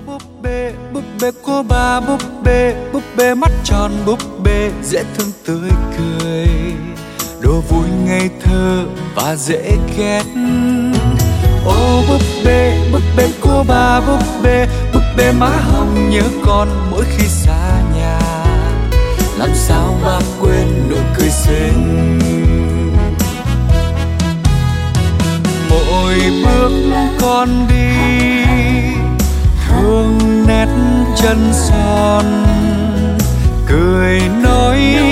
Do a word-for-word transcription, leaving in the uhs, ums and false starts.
búp bê, búp bê của bà, búp bê, búp bê mắt tròn, búp bê dễ thương tươi cười, đùa vui ngây thơ và dễ ghét. Ô búp bê, búp bê của bà, búp bê, búp bê má hồng nhớ con mỗi khi xa nhà, làm sao mà quên nụ cười xinh. Mỗi bước con đi thương nét chân son, cười nói